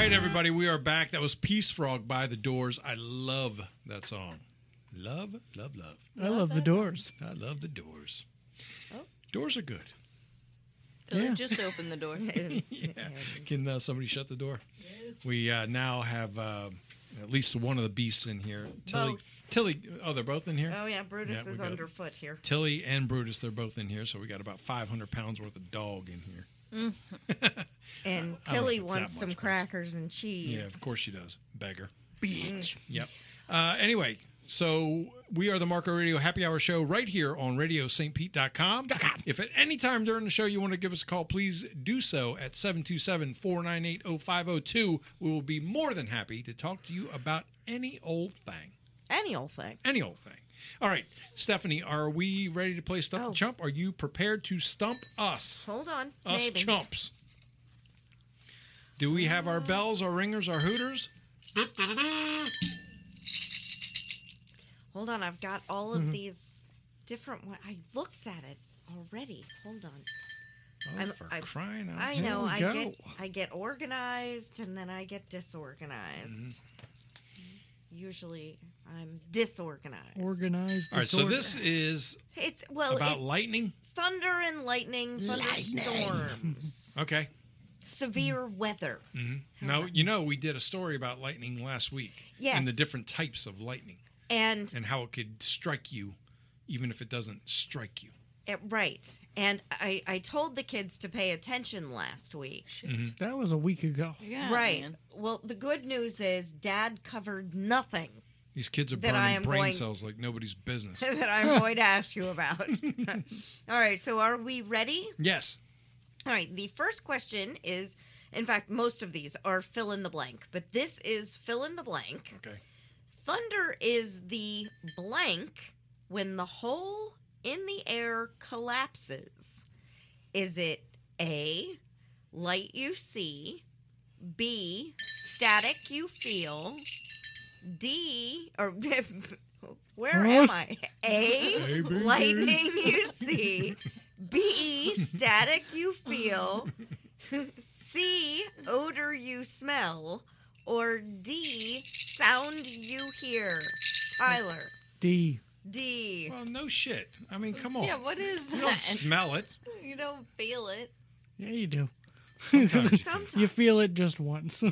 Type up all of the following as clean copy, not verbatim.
right, everybody, we are back. That was Peace Frog by The Doors. I love that song. Love, love, love. I love the Doors. I love The Doors. Oh. Doors are good. Yeah. Just open the door. Yeah. Can somebody shut the door? Yes. We now have at least one of the beasts in here. Tilly. Oh, they're both in here? Oh, yeah. Brutus is underfoot here. Tilly and Brutus, they're both in here. So we got about 500 pounds worth of dog in here. And Tilly wants some crackers and cheese. Yeah, of course she does. Beggar. Bitch. Yep. Anyway, so we are the Marco Radio Happy Hour Show right here on RadioSt.Pete.com. If at any time during the show you want to give us a call, please do so at 727-498-0502. We will be more than happy to talk to you about any old thing. Any old thing. Any old thing. All right, Stephanie, are we ready to play Stump the Chump? Are you prepared to stump us? Hold on. Us maybe. chumps. Do we have our bells, our ringers, our hooters? Hold on. I've got all of these different ones. I looked at it already. Hold on. Oh, for crying out I loud. know. There we go. I get organized and then I get disorganized. Usually I'm disorganized. Organized. All right, so disorder. this is It's about lightning? thunder and lightning, thunderstorms, Okay. severe weather. Now, you know, we did a story about lightning last week. Yes. And the different types of lightning. And how it could strike you, even if it doesn't strike you. right. And I told the kids to pay attention last week. That was a week ago. Yeah, Right. man. Well, the good news is Dad covered nothing These kids are That I am burning brain going- cells like nobody's business. that I'm going to ask you about. All right. So are we ready? Yes. All right. The first question is, in fact, most of these are fill in the blank, but this is fill in the blank. Okay. Thunder is the blank when the hole in the air collapses. Is it A, light you see, B, static you feel, D, or where am I? A, lightning you see, B, static you feel, C, odor you smell, or D, sound you hear? Tyler. D. D. Well, no shit. I mean, come on. Yeah, what is You don't that? smell it. You don't feel it. Yeah, you do. Sometimes. Sometimes. You feel it just once.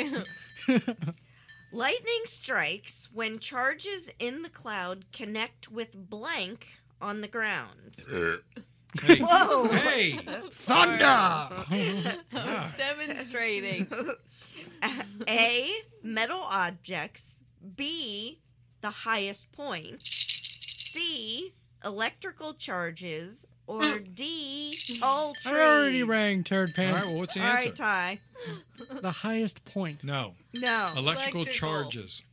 Lightning strikes when charges in the cloud connect with blank on the ground. Hey. Whoa! Hey. Thunder! Yeah. Demonstrating. A, metal objects. B, the highest point. C, electrical charges. Or D, all trees. I already rang turd All pants. right, well, what's the All answer? right, Ty. The highest point. No. No. Electrical Electrical. charges.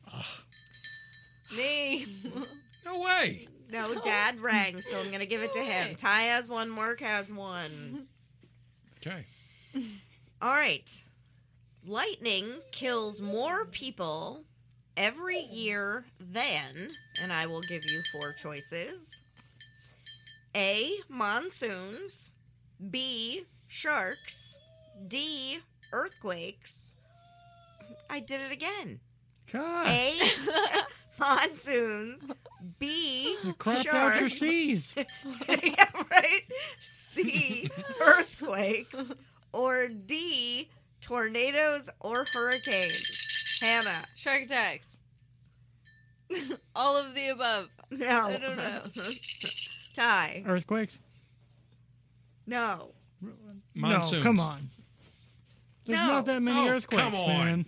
Me. No way. No, Dad rang, so I'm going to give it to him. Ty has one, Mark has one. Okay. All right. Lightning kills more people every year than, and I will give you 4 choices. A, monsoons. B, sharks. D, earthquakes. I did it again. God, A, monsoons. B, you crapped out your sharks. C's. Yeah, right. C, earthquakes. Or D, tornadoes or hurricanes. Hannah. Shark attacks. All of the above. No. I don't know. Ty. Earthquakes? No. Monsoons. No, come on. There's No. not that many Oh, earthquakes, come on. man.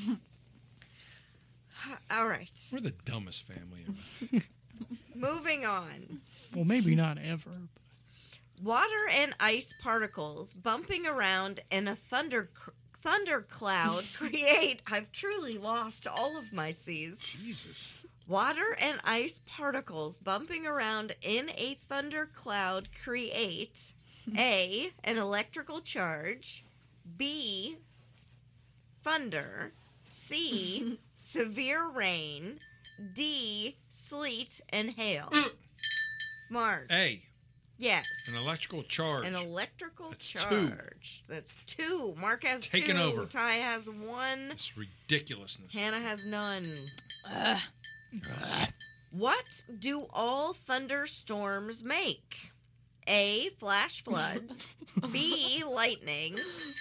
All right. We're the dumbest family ever. Moving on. Well, maybe not ever. Water and ice particles bumping around in a thunder cloud create. I've truly lost all of my C's. Jesus. Water and ice particles bumping around in a thunder cloud create A, an electrical charge, B, thunder, C, severe rain, D, sleet and hail. Mark. A. Yes. An electrical charge. An electrical That's two. charge. That's 2. Mark has Taken 2. over. Ty has 1. It's ridiculousness. Hannah has none. What do all thunderstorms make? A. Flash floods. B. Lightning.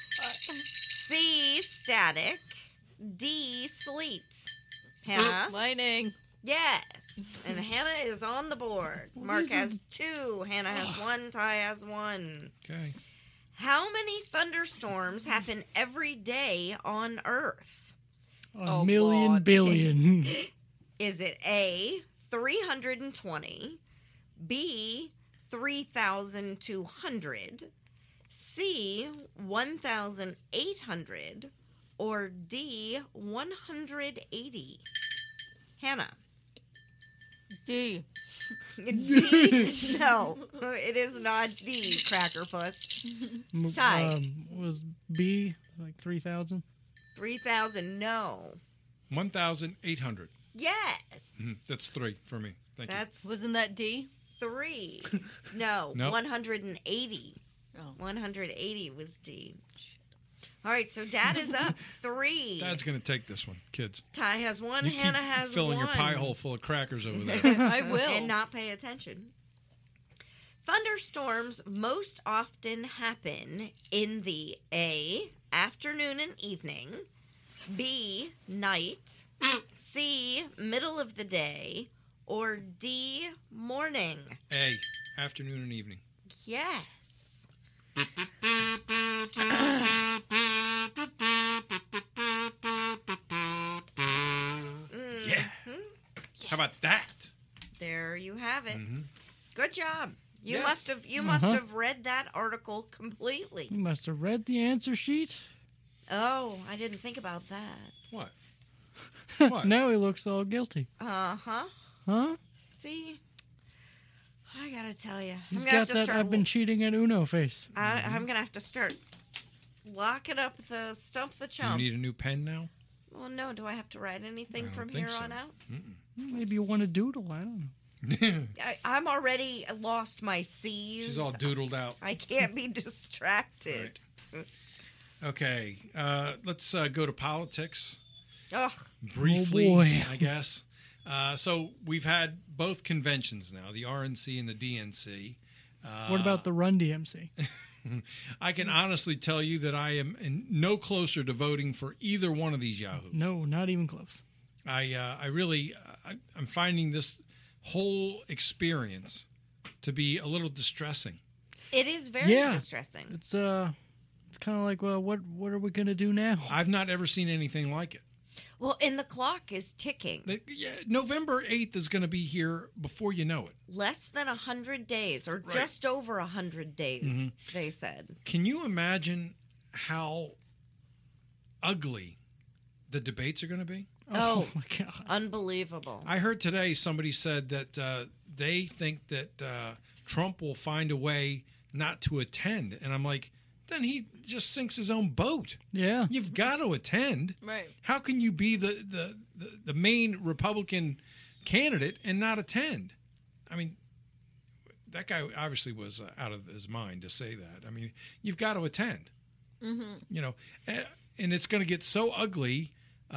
C. Static. D. Sleet. Hannah? Lightning. Yes. And Hannah is on the board. Mark has 2. Hannah has 1. Ty has 1. Okay. How many thunderstorms happen every day on Earth? A million Lord. billion. Is it A, 320, B, 3,200, C, 1,800, or D, 180? Hannah. D. D? No, it is not D, Crackerpuss. Ty. Was B like 3,000? 3,000, no. 1,800. Yes. That's 3 for me. Thank you. That's Wasn't that D? 3. No, Nope. 180. Oh. 180 was D. All right, so Dad is up 3. Dad's going to take this one, kids. Ty has 1. You Hannah keep has filling 1. your pie hole full of crackers over there. I will. And not pay attention. Thunderstorms most often happen in the A, afternoon and evening, B, night, C, middle of the day, or D, morning. A, afternoon and evening. Yes. Yeah. How about that? There you have it. Mhm. Good job. You Yes. must have read that article completely. You must have read the answer sheet. Oh, I didn't think about that. What? What? Now he looks all guilty. Uh-huh. Huh? See? I gotta tell you. He's I'm gonna have got to that start I've been cheating at Uno face. I'm gonna have to start locking up the Stump the Do you Chump. need a new pen now? Well, no, do I have to write anything I don't from think here so. on out? Maybe you want to doodle. I don't know. I'm already lost my C's. She's all doodled out. I can't be distracted. Okay, let's go to politics Ugh. briefly, boy. I guess. So we've had both conventions now, the RNC and the DNC. What about the Run DMC? I can honestly tell you that I am no closer to voting for either one of these yahoos. No, not even close. I'm finding this whole experience to be a little distressing. It is very Yeah. distressing. It's kind of like, well, what are we gonna do now? I've not ever seen anything like it. Well, and the clock is ticking. November 8th is going to be here before you know it. Less than 100 days, or Right. just over 100 days, they said. Can you imagine how ugly the debates are going to be? Oh. my god! Unbelievable. I heard today somebody said that they think that Trump will find a way not to attend. And I'm like, then he just sinks his own boat. Yeah, You've got to attend. Right. How can you be the main Republican candidate and not attend? I mean, that guy obviously was out of his mind to say that. I mean, you've got to attend. Mm-hmm. You know, and it's going to get so ugly.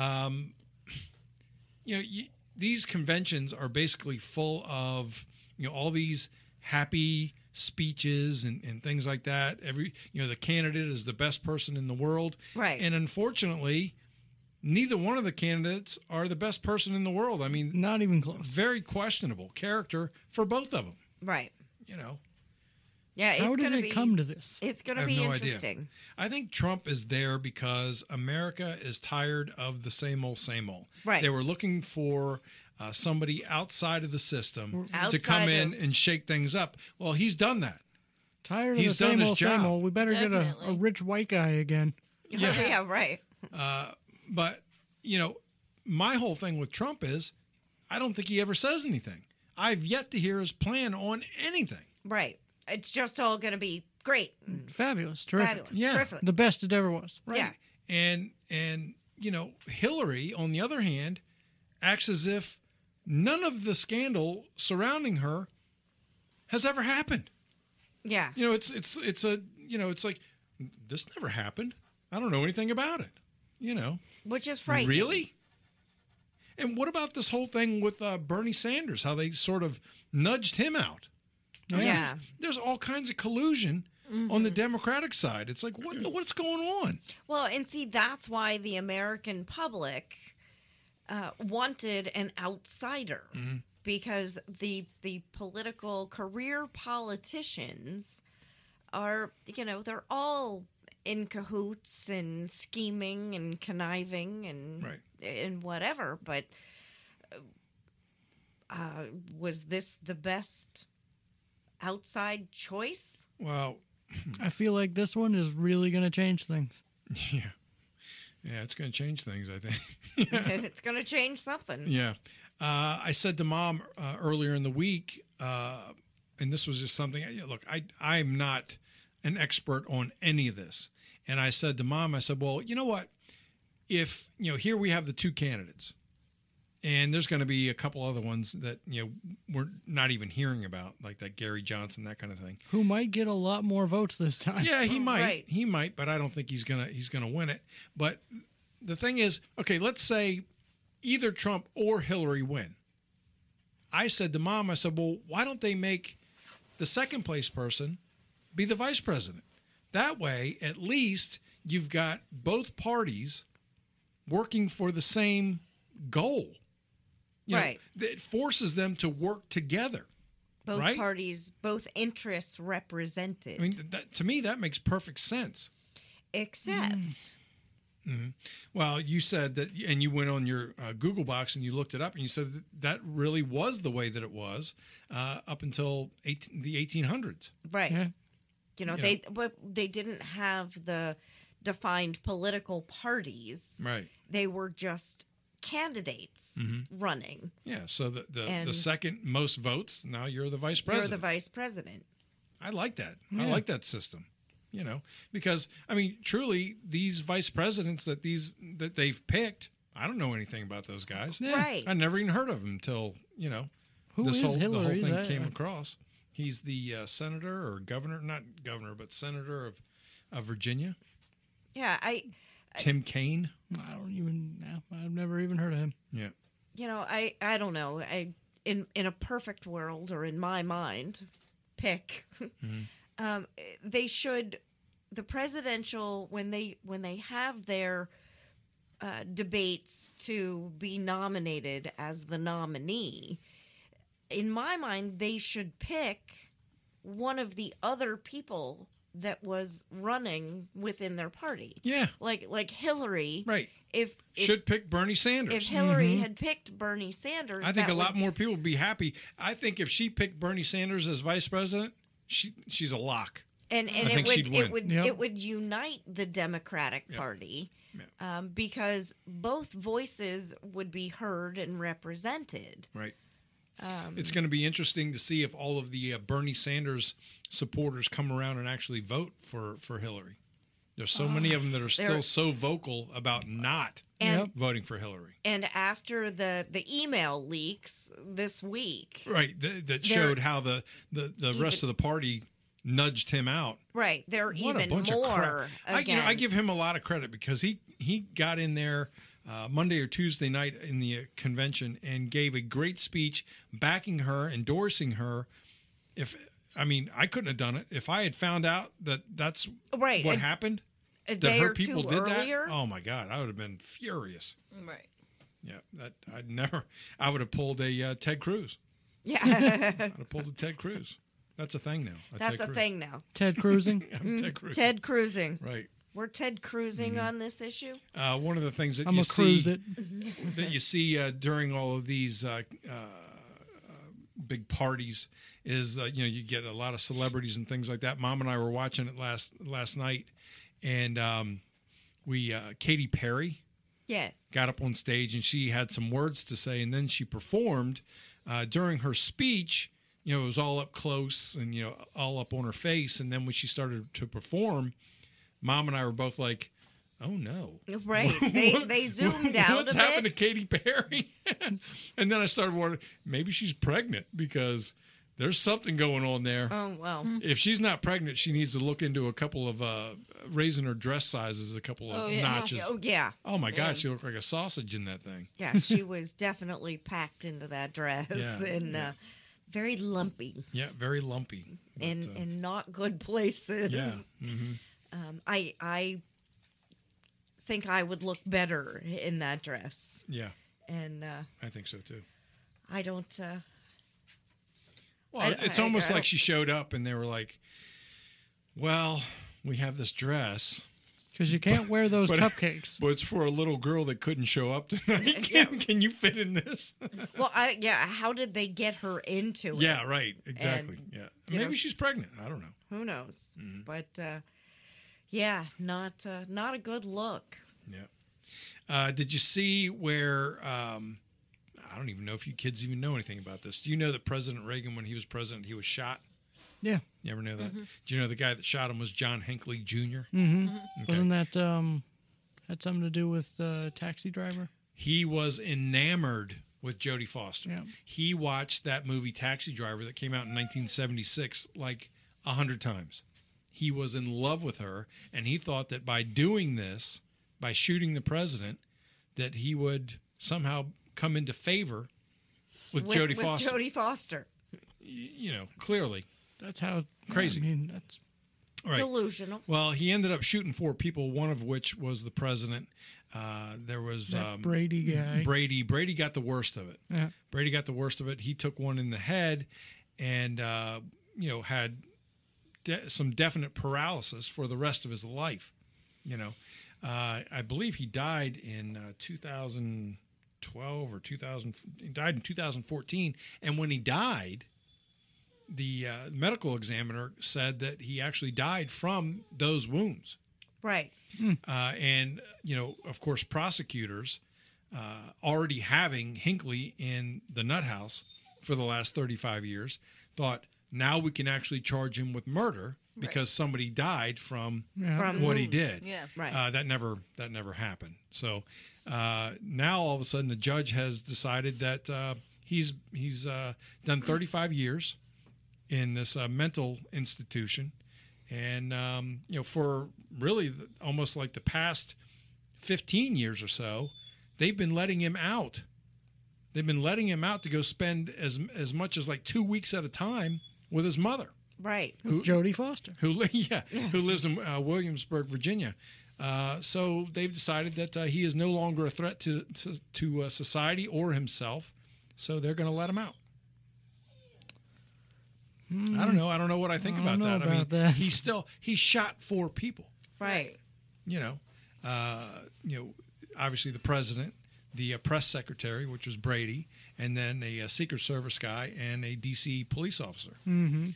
These conventions are basically full of all these happy speeches and things like that. The candidate is the best person in the world, Right. And unfortunately, neither one of the candidates are the best person in the world. I mean, not even close. very questionable character for both of them. Right. Yeah, it's How going did to it be come to this? It's going I to have be no idea. interesting. I think Trump is there because America is tired of the same old, same old. Right. They were looking for somebody outside of the system to Outside come in of- and shake things up. Well, he's done that. Tired He's of the done same his old, same job. old. We better get a Definitely. rich white guy again. Yeah, right. But, my whole thing with Trump is I don't think he ever says anything. I've yet to hear his plan on anything. Right. It's just all going to be great. Fabulous, terrific. Fabulous. Yeah. Terrific. The best it ever was. Right. Yeah. And Hillary, on the other hand, acts as if none of the scandal surrounding her has ever happened. Yeah. You know, it's a, you know, it's like, this never happened. I don't know anything about it. You know, Which is frightening. really? And what about this whole thing with Bernie Sanders? How they sort of nudged him out? I mean, Yeah. there's all kinds of collusion on the Democratic side. It's like, what's going on? Well, and see, that's why the American public wanted an outsider, because the political career politicians are, you know, they're all in cahoots and scheming and conniving and Right. and whatever. But was this the best outside choice? Well, I feel like this one is really going to change things. yeah, it's going to change things, I think. It's going to change something. Yeah. I said to Mom earlier in the week, and this was just something, look, I'm not an expert on any of this. And I said to Mom, I said, well, you know what? If, you know, here we have the two candidates, and there's going to be a couple other ones that, you know, we're not even hearing about, like that Gary Johnson, that kind of thing. Who might get a lot more votes this time. Yeah, he might. Right. He might, but I don't think he's gonna win it. But the thing is, okay, let's say either Trump or Hillary win. I said to Mom, I said, well, why don't they make the second place person be the vice president? That way, at least you've got both parties working for the same goal. You know, Right. it forces them to work together. Both Right? parties, both interests represented. I mean, to me, that makes perfect sense. Except, Well, you said that, and you went on your Google box and you looked it up, and you said that really was the way that it was up until the 1800s. right? Yeah. You know, they didn't have the defined political parties. Right. They were just candidates running. Yeah. So the And- second most votes, now you're the vice You're president. the vice president. I like that. Yeah. I like that system. You know, because I mean, truly, these vice presidents that they've picked, I don't know anything about those guys. Yeah. Right. I never even heard of them until, you know, Who is the whole Hillary? thing That- came across. He's the senator or governor, not governor, but senator of Virginia. Yeah, Tim Kaine. I don't even know. I've never even heard of him. Yeah. you know, I don't know. In a perfect world, or in my mind, pick. They should, the presidential, when they have their debates to be nominated as the nominee, in my mind, they should pick one of the other people that was running within their party. Yeah. Like Hillary. Right. If Should pick Bernie Sanders. if Hillary had picked Bernie Sanders, I think that a lot would- more people would be happy. I think if she picked Bernie Sanders as vice president, she's a lock. and I think she'd win. Yep. it would unite the Democratic Party, because both voices would be heard and represented. Right. It's going to be interesting to see if all of the Bernie Sanders supporters come around and actually vote for Hillary. There's so many of them that are still They're- so vocal about not And voting for Hillary. and after the email leaks this week, Right. That showed how the rest of the party nudged him out. right, they're What a even bunch of more crap. I give him a against- lot of credit because he got in there Monday or Tuesday night in the convention and gave a great speech backing her, endorsing her. I couldn't have done it if I had found out that that's Right, what a- happened. a That day her or people two did earlier. that. Oh my God, I would have been furious. Right. Yeah, I would have pulled a Ted Cruz. Yeah, I'd have pulled a Ted Cruz. That's a thing now. that's Ted a Cruz. thing now. Ted cruising. I'm Ted Cruz. Ted cruising. Right. We're Ted cruising on this issue. One of the things that I'm you gonna cruise see it. that you see during all of these big parties is you get a lot of celebrities and things like that. Mom and I were watching it last night, and Katy Perry Yes. got up on stage and she had some words to say, and then she performed during her speech. It was all up close and all up on her face, and then when she started to perform, Mom and I were both like, "Oh no!" Right. They zoomed out What's a happened to bit. Katy Perry? And then I started wondering, maybe she's pregnant because there's something going on there. Oh, well. If she's not pregnant, she needs to look into a couple of raising her dress sizes, a couple of notches. Oh, yeah. Oh my God, she looked like a sausage in that thing. Yeah, she was definitely packed into that dress Yeah, and very lumpy Yeah, very lumpy. But, in not good places. yeah. Mm-hmm. I think I would look better in that dress. Yeah, And I think so too. I don't... Well, it's almost like she showed up and they were like, well, we have this dress. Because you can't wear those cupcakes. But it's for a little girl that couldn't show up tonight. Can you fit in this? Well, how did they get her into it? Yeah, right. Exactly. And, yeah. you Maybe know, she's pregnant. I don't know. Who knows? Mm-hmm. But, yeah, not a good look. Yeah. Did you see where, I don't even know if you kids even know anything about this. Do you know that President Reagan, when he was president, he was shot? Yeah. You ever know that? Do you know the guy that shot him was John Hinckley Jr.? Mm-hmm. Okay. Wasn't that had something to do with Taxi Driver? He was enamored with Jodie Foster. Yeah. He watched that movie Taxi Driver that came out in 1976 like 100 times. He was in love with her, and he thought that by doing this, by shooting the president, that he would somehow come into favor with Jodie Foster. Jodie Foster. You know, clearly. That's how Crazy. I mean, that's Right. Delusional. Well, he ended up shooting 4 people, one of which was the president. There was that Brady guy. Brady. Brady got the worst of it. Yeah. Brady got the worst of it. He took one in the head and, had some definite paralysis for the rest of his life. You know, I believe he died in 2012 or 2000. He died in 2014. And when he died, the medical examiner said that he actually died from those wounds. Right. And, of course, prosecutors already having Hinckley in the nut house for the last 35 years thought now we can actually charge him with murder because somebody died from From what he wounds. did. Yeah. Right. That never happened. So now all of a sudden the judge has decided that he's done 35 years in this mental institution, and for really almost like the past 15 years or so, they've been letting him out. They've been letting him out to go spend as much as like 2 weeks at a time with his mother, Right. Jodie Foster. who lives in Williamsburg, Virginia. So they've decided that he is no longer a threat to society or himself. So they're going to let him out. I don't know. I don't know what I think about that. that. He shot 4 people. Right. Obviously the president, the press secretary, which was Brady, and then a Secret Service guy and a DC police officer. Mm-hmm.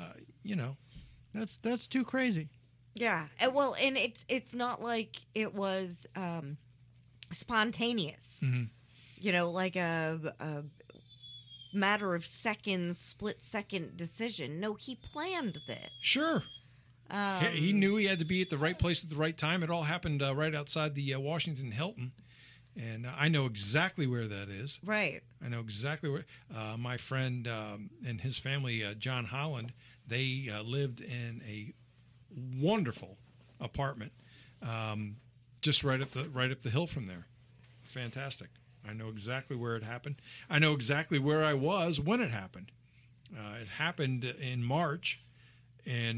That's too crazy. Yeah. Well, and it's not like it was spontaneous. Mm-hmm. Like a matter of seconds, split-second decision. No, he planned this. Sure. He knew he had to be at the right place at the right time. It all happened right outside the Washington Hilton. And I know exactly where that is. Right. I know exactly where. My friend and his family, John Holland, they lived in a wonderful apartment just right up the hill from there. Fantastic. I know exactly where it happened. I know exactly where I was when it happened. It happened in March in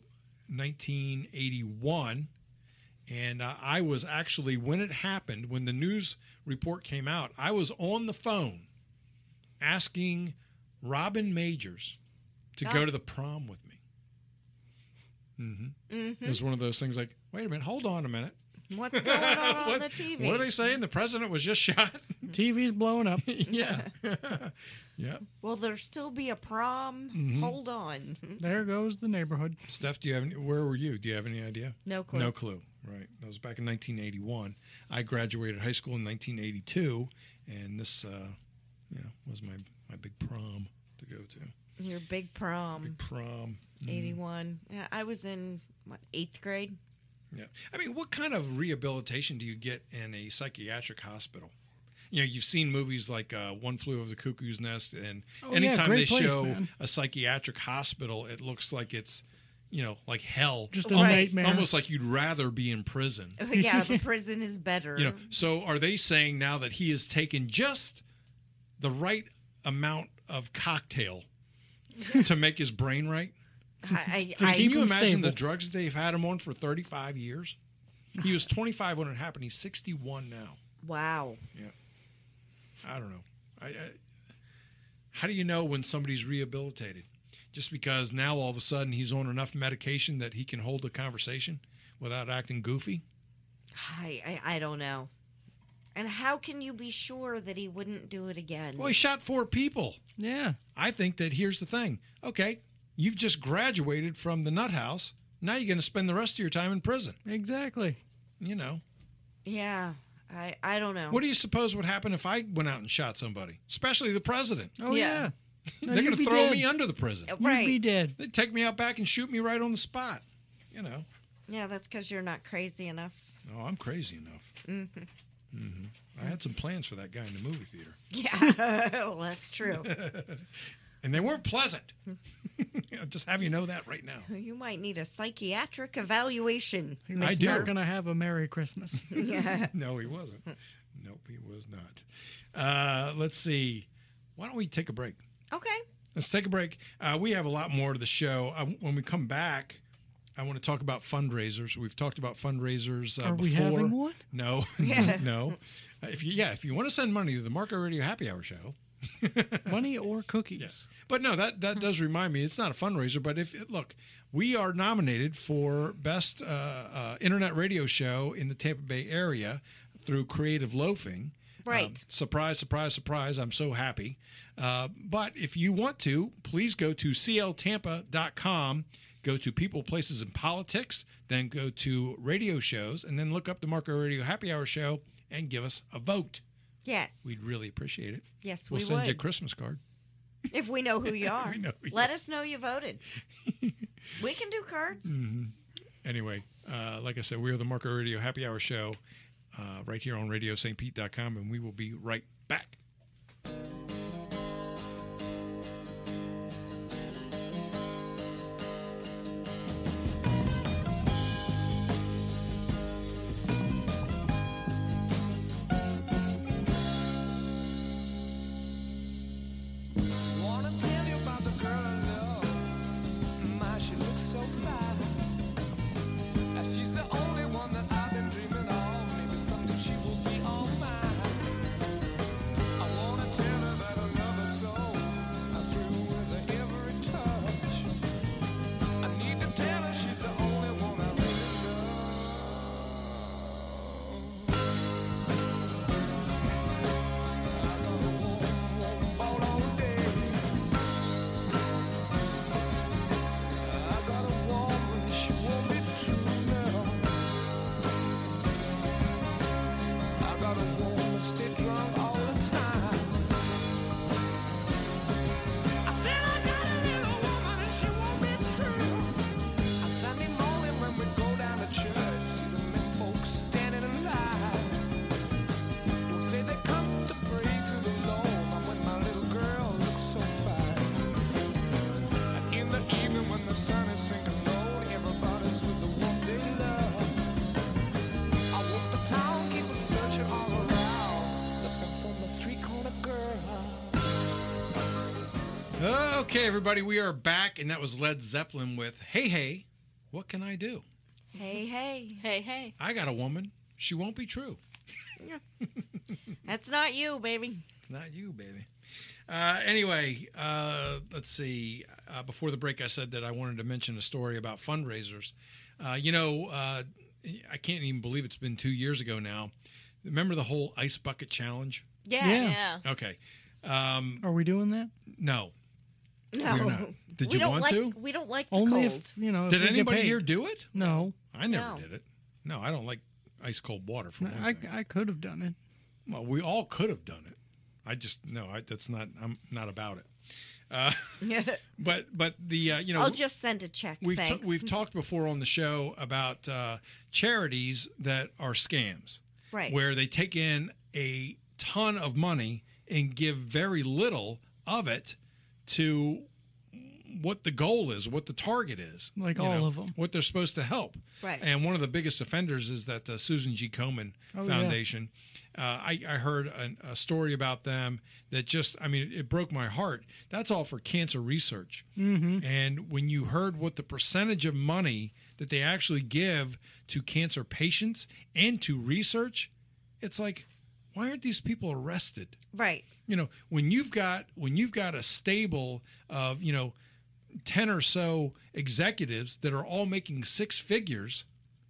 1981. And I was actually, when it happened, when the news report came out, I was on the phone asking Robin Majors to go to the prom with me. It was one of those things like, wait a minute, hold on a minute. What's going on the TV? What are they saying? The president was just shot? TV's blowing up. Yeah. Yeah. Will there still be a prom? Hold on. There goes the neighborhood. Steph, where were you? Do you have any idea? No clue. No clue. Right. That was back in 1981. I graduated high school in 1982, and this, was my big prom to go to. Your big prom. Big prom. 81. Yeah, I was in, 8th grade? Yeah. I mean, what kind of rehabilitation do you get in a psychiatric hospital? you've seen movies like One Flew Over the Cuckoo's Nest, and Oh, yeah, anytime they great place, show man. a psychiatric hospital, it looks like it's, like hell. Just a Right. nightmare. Almost like you'd rather be in prison. Yeah, the prison is better. So are they saying now that he has taken just the right amount of cocktail to make his brain right? I, Can keep you him imagine stable. the drugs they've had him on for 35 years? He was 25 when it happened. He's 61 now. wow. I don't know. How do you know when somebody's rehabilitated? Just because now all of a sudden he's on enough medication that he can hold a conversation without acting goofy? I don't know. And how can you be sure that he wouldn't do it again? Well, he shot 4 people. Yeah. I think that here's the thing. Okay, you've just graduated from the nut house. Now you're going to spend the rest of your time in prison. Exactly. Yeah, I don't know. What do you suppose would happen if I went out and shot somebody? Especially the president. Oh, Yeah. yeah. No, They're going you'd to be throw dead. me under the prison. Right. You'd be dead. They'd take me out back and shoot me right on the spot. Yeah, that's because you're not crazy enough. Oh, I'm crazy enough. Mm-hmm. I had some plans for that guy in the movie theater, Yeah, well, that's true. and they weren't pleasant. I'll just have you know that right now. You might need a psychiatric evaluation. He was I do. not going to have a Merry Christmas. Yeah. No, he wasn't. Nope, he was not. Let's see. Why don't we take a break? Okay. Let's take a break. We have a lot more to the show. When we come back, I want to talk about fundraisers. We've talked about fundraisers Are before. we having one? No, Yeah. no. If you want to send money to the Marco Radio Happy Hour show, Money or cookies? yes. But no, that does remind me. It's not a fundraiser, but look, we are nominated for best internet radio show in the Tampa Bay area through Creative Loafing. Right. Surprise, surprise, surprise. I'm so happy. But if you want to, please go to cltampa.com, go to People, Places, and Politics, then go to radio shows, and then look up the Marco Radio Happy Hour show and give us a vote. Yes. We'd really appreciate it. Yes, We'll we send would. you a Christmas card. If we know who you are. We know who you Let us know you voted. We can do cards. Anyway, like I said, we are the Marco Radio Happy Hour show right here on RadioSt.Pete.com, and we will be right back. Wanna tell you about the girl I love. My, she looks so fine. She's the only one that I've been dreaming of. Maybe someday she will be all mine. I wanna tell her that I love her so. I'm through with her every touch. I need to tell her she's the only one I really love. All day. I got a woman, she won't be true now. I got a woman, stay drunk all the time. I said I got a little woman and she won't be true. On Sunday morning when we go down to church, see the men folks standing in line. Don't say they come to pray to the Lord. I'm with my little girl, looks so fine. And in the evening when the sun is sinking low, everybody's with the one they love. I walk the town, keep it searching all around, looking for my street corner girl. Okay, everybody, we are back, and that was Led Zeppelin with Hey, Hey, What Can I Do? Hey, hey. Hey, hey. I got a woman. She won't be true. That's not you, baby. It's not you, baby. Anyway, let's see. Before the break, I said that I wanted to mention a story about fundraisers. I can't even believe it's been 2 years ago now. Remember the whole ice bucket challenge? Yeah. Yeah. Yeah. Okay. Are we doing that? No. No. We're not. Did We you don't want like, to? We don't like the Only cold. if, if Did we get anybody paid. here do it? No. I never No. did it. No, I don't like ice cold water for one thing. I could have done it. Well, we all could have done it. I'm not about it. But the I'll just send a check. Thanks. we've talked before on the show about charities that are scams, Right. Where they take in a ton of money and give very little of it to what the goal is, what the target is. Like you all know, of them. What they're supposed to help. Right. And one of the biggest offenders is that the Susan G. Komen Oh, Foundation. I heard a story about them that just, I mean, it broke my heart. That's all for cancer research. Mm-hmm. And when you heard what the percentage of money that they actually give to cancer patients and to research, it's like, why aren't these people arrested? Right. You know, when you've got a stable of, 10 or so executives that are all making six figures,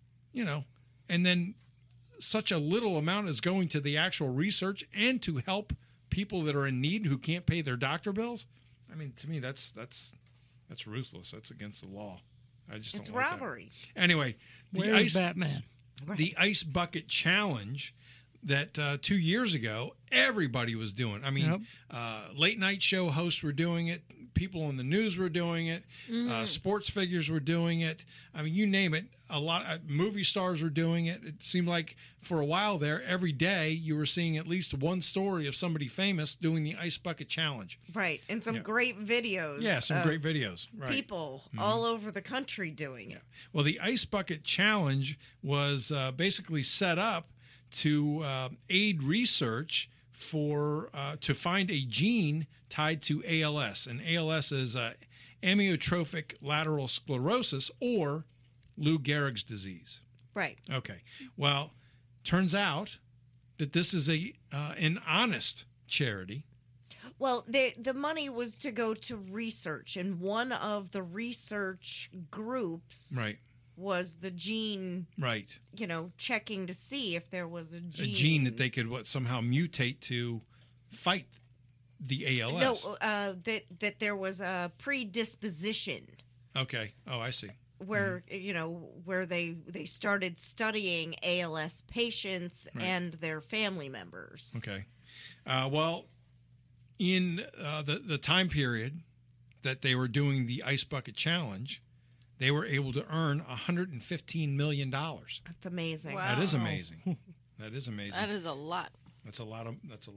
and then such a little amount is going to the actual research and to help people that are in need who can't pay their doctor bills. I mean, to me, that's ruthless. That's against the law. I just It's don't like robbery. that. Anyway, Where's Batman? the Ice Bucket Challenge that 2 years ago everybody was doing. I mean, late night show hosts were doing it. People on the news were doing it. Sports figures were doing it. I mean, you name it. A lot of movie stars were doing it. It seemed like for a while there, every day you were seeing at least one story of somebody famous doing the Ice Bucket Challenge. Right. And some great videos. Yeah, some of great videos. Right. people all over the country doing it. Well, the Ice Bucket Challenge was basically set up to aid research for to find a gene tied to ALS, and ALS is amyotrophic lateral sclerosis, or Lou Gehrig's disease. Right. Okay. Well, turns out that this is an honest charity. Well, the money was to go to research, and one of the research groups Right. was the gene, Right. checking to see if there was a gene. A gene that they could somehow mutate to fight the ALS. No, that there was a predisposition Okay. Oh, I see. where where they started studying ALS patients and their family members. Okay. Well, in the time period that they were doing the Ice Bucket Challenge, they were able to earn $115 million. That's amazing. Wow. That is amazing. That is amazing. That is a lot. That's a lot of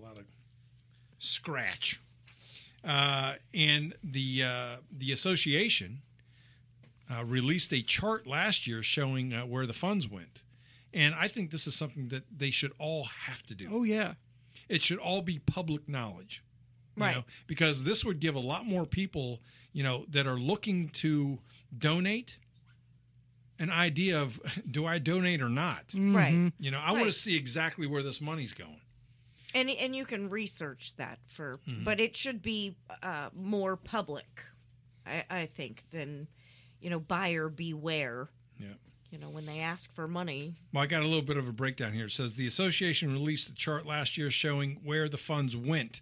scratch. And the association released a chart last year showing where the funds went. And I think this is something that they should all have to do. Oh, yeah. It should all be public knowledge. Right. Because this would give a lot more people, that are looking to donate an idea of, do I donate or not? Right. I want to Right. see exactly where this money's going. And you can research that but it should be more public, I think, than buyer beware. Yeah. When they ask for money. Well, I got a little bit of a breakdown here. It says the association released a chart last year showing where the funds went.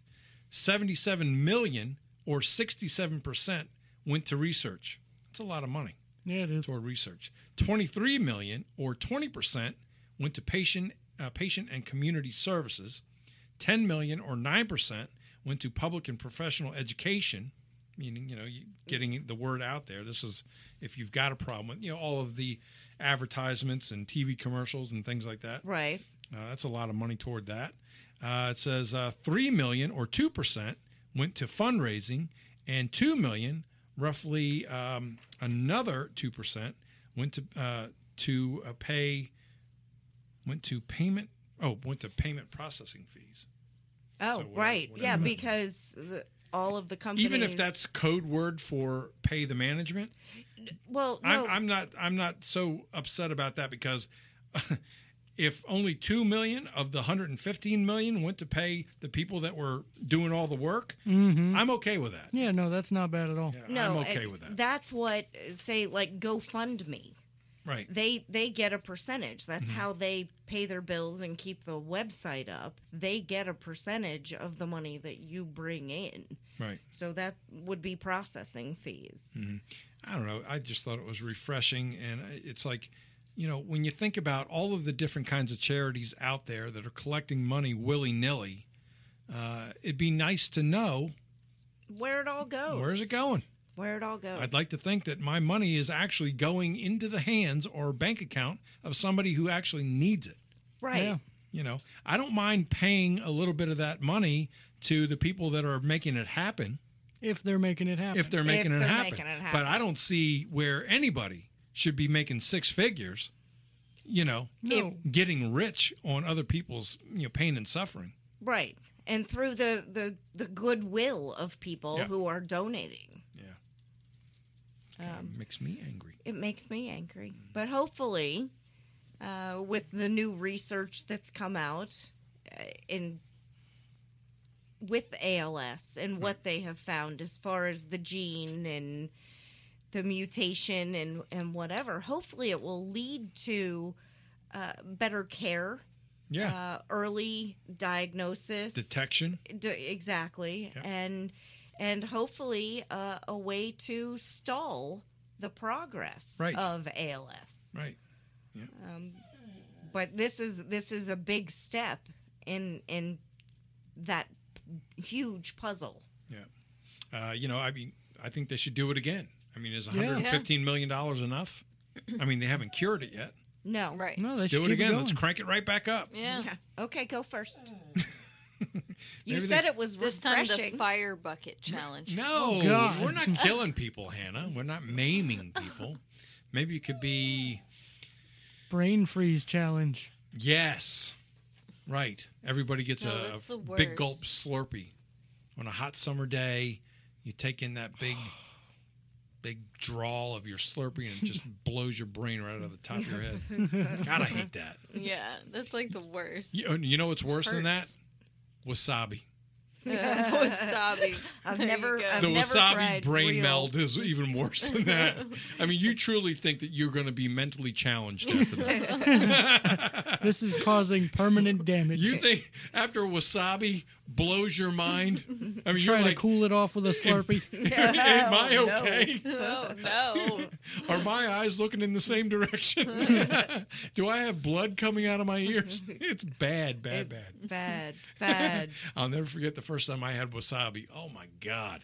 77 million, or 67%, went to research. That's a lot of money Yeah, it is. toward research. 23 million, or 20%, went to patient and community services. 10 million, or 9%, went to public and professional education, meaning, getting the word out there. This is if you've got a problem with, all of the advertisements and TV commercials and things like that. Right. That's a lot of money toward that. It says 3 million, or 2%, went to fundraising, and 2 million, roughly another 2%, went to payment processing fees. Oh, So whatever- right. whatever Yeah, that because all of the companies. Even if that's code word for pay the management, well, no, I'm not so upset about that, because if only 2 million of the 115 million went to pay the people that were doing all the work, I'm okay with that. Yeah, no, that's not bad at all. Yeah, no, I'm okay with that. That's what say like GoFundMe. Right. They get a percentage. That's how they pay their bills and keep the website up. They get a percentage of the money that you bring in. Right. So that would be processing fees. I don't know. I just thought it was refreshing. And it's like, when you think about all of the different kinds of charities out there that are collecting money willy-nilly, it'd be nice to know Where it all goes. where's it going. Where it all goes. I'd like to think that my money is actually going into the hands or bank account of somebody who actually needs it. Right. Yeah. You know, I don't mind paying a little bit of that money to the people that are making it happen. If they're making it happen. If they're making it they're happen. making it happen. But I don't see where anybody should be making six figures, you know, No. getting rich on other people's, pain and suffering. Right. And through the goodwill of people Yeah. who are donating. Yeah. It makes me angry. It makes me angry. But hopefully, with the new research that's come out with ALS and what they have found as far as the gene and the mutation and whatever, hopefully it will lead to better care, Yeah. early diagnosis, Detection. exactly, Yeah. and hopefully a way to stall the progress Right. of ALS. Right. But this is a big step in that huge puzzle. Yeah. I think they should do it again. I mean, is Yeah. $115 million enough? I mean, they haven't cured it yet. No. Right. No, they Let's should do it keep again. going. Let's crank it right back up. Yeah. Yeah. Okay, go first. Maybe You said they- it was This time the refreshing. fire bucket challenge. No, Oh, God. we're not killing people, Hannah. We're not maiming people. Maybe it could be, Brain freeze challenge. yes, right. Everybody gets No, a that's the big gulp worst. Slurpee. On a hot summer day, you take in that big drawl of your Slurpee and it just blows your brain right out of the top of your head. God, I hate that. Yeah, that's like the worst. You know what's worse than that? Hurts. Wasabi. Wasabi. I've There you never- go. I've The never wasabi tried brain real- meld is even worse than that. I mean, you truly think that you're going to be mentally challenged after that. This is causing permanent damage. You think after wasabi blows your mind? I mean, Try you're to like, cool it off with a Slurpee. am I Oh, no. okay? Oh, no. Are my eyes looking in the same direction? Do I have blood coming out of my ears? It's bad. Bad. I'll never forget the first time I had wasabi. Oh my God.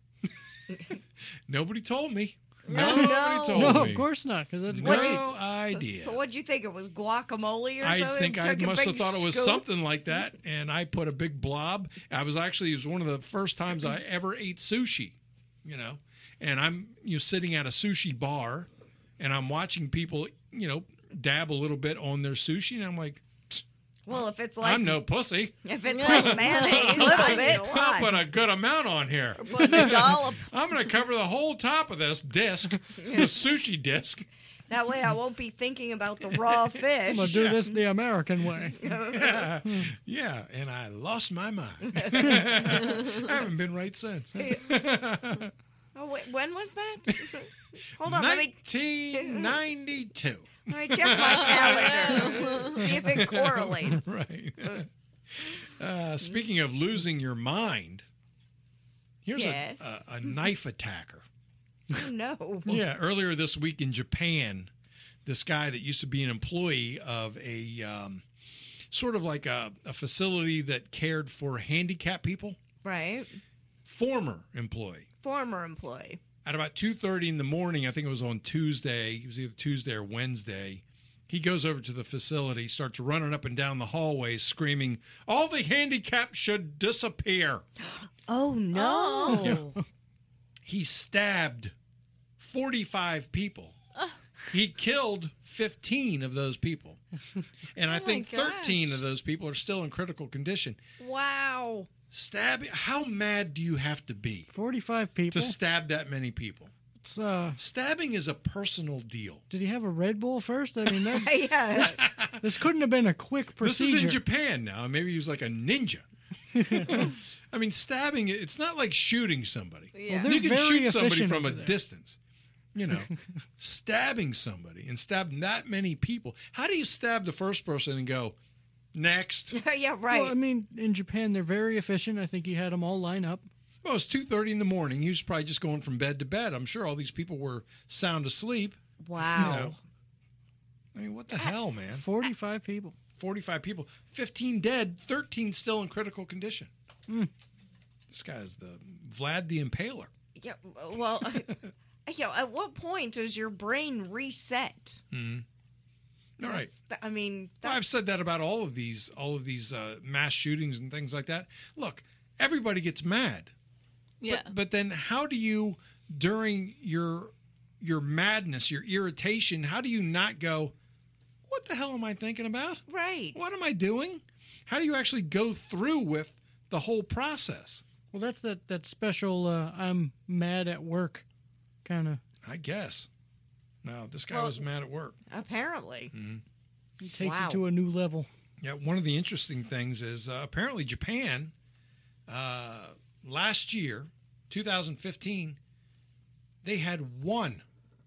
Nobody told me. Nobody told No, me. of course not, because that's No great. idea. What'd you think? It was guacamole or I something? think I Took a must have big thought it was scoop? something like that, and I put a big blob. It was one of the first times I ever ate sushi, and I'm sitting at a sushi bar, and I'm watching people, dab a little bit on their sushi, and I'm like, Well, if it's like I'm no pussy. if it's like mayonnaise, A little I bit. mean, I'll put why? a good amount on here. Put a dollop. I'm going to cover the whole top of this disc, the sushi disc. That way I won't be thinking about the raw fish. I'm going to do this the American way. Yeah, and I lost my mind. I haven't been right since. Oh, wait, when was that? Hold on, let me 1992. check my calendar. See if it correlates. Right. Speaking of losing your mind, here's Yes. a knife attacker. Oh, no. Yeah, earlier this week in Japan, this guy that used to be an employee of a sort of like a facility that cared for handicapped people, Right. former employee. Former employee. At about 2:30 in the morning, I think it was on Tuesday, it was either Tuesday or Wednesday, he goes over to the facility, starts running up and down the hallway screaming, "All the handicapped should disappear." Oh, no. He stabbed 45 people. He killed 15 of those people. And I Oh my think 13 gosh. of those people are still in critical condition. Wow. Stabbing, how mad do you have to be 45 people. to stab that many people? It's, Stabbing is a personal deal. did he have a Red Bull first? I mean, Yeah. this couldn't have been a quick This procedure. is in Japan now. Maybe he was like a ninja. I mean, stabbing, it's not like shooting somebody. Yeah. they're You can very shoot somebody efficient from a over there. distance. Stabbing somebody and stabbing that many people. How do you stab the first person and go, next? Yeah, right. Well, I mean, in Japan, they're very efficient. I think he had them all line up. Well, it's 2:30 in the morning. He was probably just going from bed to bed. I'm sure all these people were sound asleep. Wow. I mean, what the hell, man? 45 people. 45 people, 15 dead, 13 still in critical condition. This guy's the Vlad the Impaler. Yeah, well, at what point does your brain reset? All right. I mean, Well, I've said that about all of these mass shootings and things like that. Look, everybody gets mad. Yeah. But then how do you, during your madness, your irritation, how do you not go, what the hell am I thinking about? right. What am I doing? How do you actually go through with the whole process? Well, that's that special I'm mad at work kind of. I guess. No, this guy Well- was mad at work. Apparently. It takes Wow. it to a new level. Yeah, one of the interesting things is apparently Japan, last year, 2015, they had one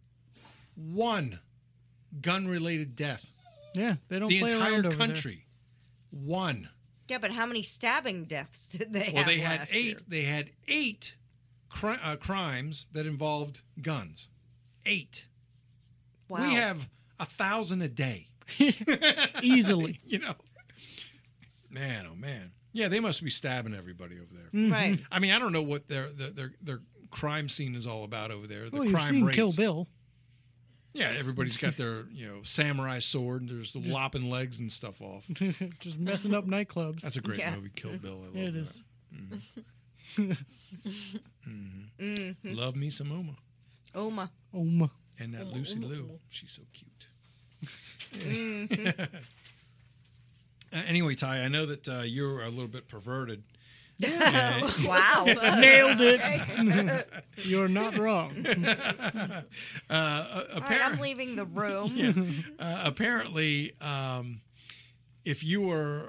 gun-related death. Yeah, they don't The play entire around over country. One. Yeah, but how many stabbing deaths did they Well, have they had last eight. year? They had eight crimes that involved guns. 8. Wow. We have 1,000 a day. there easily. You know, man, oh man. Yeah, they must be stabbing everybody over there. Right. I mean, I don't know what their crime scene is all about over there. The Well, you've crime seen rates. Kill Bill. Yeah, everybody's got their samurai sword. And there's the lopping legs and stuff off. Just messing up nightclubs. That's a great Yeah. movie, Kill Bill. I love Yeah, it that. is. Love me some Uma. Oma. And that Lucy Liu, she's so cute. Anyway, Ty, I know that you're a little bit perverted. Wow. Nailed it. You're not wrong. All right, I'm leaving the room. Apparently, if you were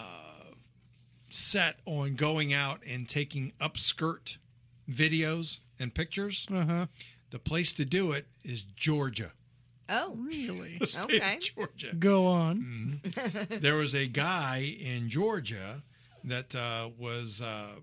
set on going out and taking upskirt videos and pictures, the place to do it is Georgia. Oh, Really? The state Okay. of Georgia. Go on. There was a guy in Georgia that was,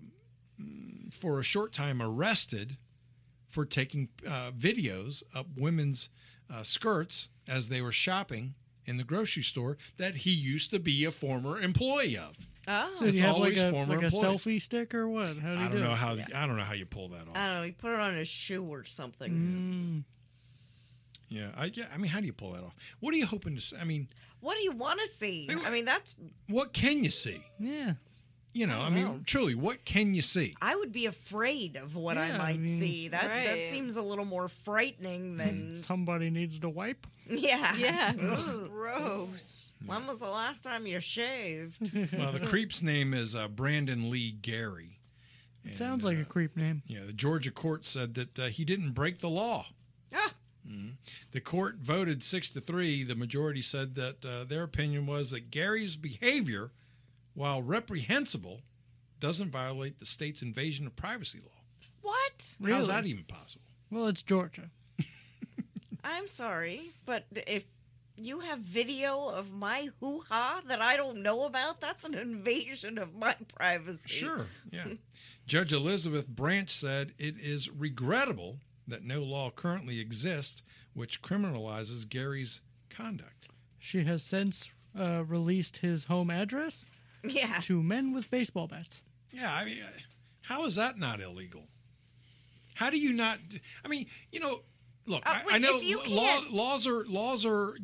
for a short time, arrested for taking videos of women's skirts as they were shopping in the grocery store that he used to be a former employee of. oh. So do It's you have like always a former like a employees. selfie stick or what? How do you I don't do know it? how I don't know how you pull that off. I don't know. He put it on his shoe or something. Yeah, I mean, how do you pull that off? What are you hoping to see? I mean, What do you want to see? I mean, that's. what can you see? Yeah. You know, I mean, truly, what can you see? I would be afraid of what I Yeah, I might mean- see. That Right. seems a little more frightening than. Somebody needs to wipe. Yeah. Yeah. Gross. When was the last time you shaved? Well, the creep's name is Brandon Lee Gary. And, Sounds like a creep name. Yeah, the Georgia court said that he didn't break the law. Ah, The court voted 6-3. The majority said that their opinion was that Gary's behavior, while reprehensible, doesn't violate the state's invasion of privacy law. what? How's Really? that even possible? Well, it's Georgia. I'm sorry, but if you have video of my hoo-ha that I don't know about, that's an invasion of my privacy. Sure, yeah. Judge Elizabeth Branch said it is regrettable that no law currently exists which criminalizes Gary's conduct. She has since released his home address Yeah. to men with baseball bats. Yeah, I mean, how is that not illegal? How do you not? I mean, look, I wait, know if you can't- laws are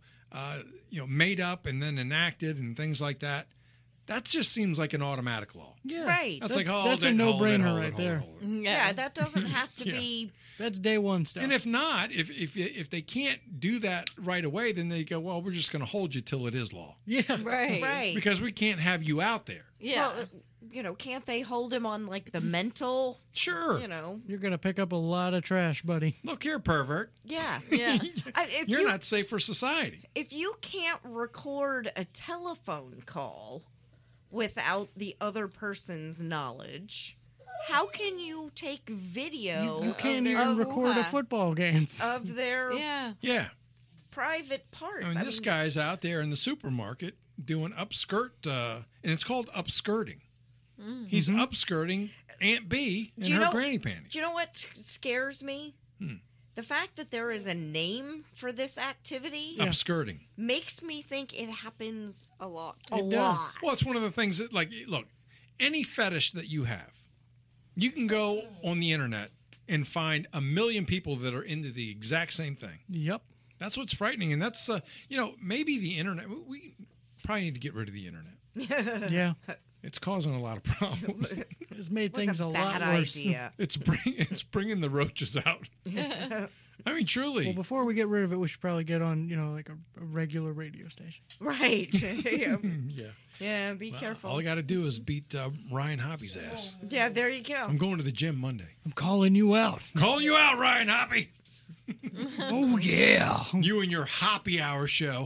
made up and then enacted and things like that. That just seems like an automatic law. Yeah. Right. That's like that's a no-brainer right there. Yeah, that doesn't have to Yeah. be. That's day one stuff. And if not, if they can't do that right away, then they go, well, we're just going to hold you till it is law yeah. Right. Right. because we can't have you out there. Yeah. Well, can't they hold him on like the mental, Sure. You're going to pick up a lot of trash, buddy. Look here, pervert. Yeah. yeah. If You're you, not safe for society. If you can't record a telephone call without the other person's knowledge, how can you take video You can't their even record a hoo-ha. football game. of their Yeah. Yeah. private parts? I mean, this guy's out there in the supermarket doing upskirt, and it's called upskirting. He's upskirting Aunt B in Do you her know- granny panties. Do you know what scares me? The fact that there is a name for this activity Upskirting. makes me think it happens A lot. a It does. lot. Well, it's one of the things that, like, look, any fetish that you have, you can go on the internet and find 1 million people that are into the exact same thing. Yep. That's what's frightening, and that's maybe the internet. We probably need to get rid of the internet. Yeah. It's causing a lot of problems. It's made It was things a lot bad worse. idea. It's bringing the roaches out. I mean, truly. Well, before we get rid of it, we should probably get on, like a regular radio station. Right. yeah. Yeah. Yeah, be Well, careful. all I got to do is beat Ryan Hoppy's ass. Yeah, there you go. I'm going to the gym Monday. I'm calling you out. Calling you out, Ryan Hoppy. Oh, yeah. You and your Hoppy Hour show.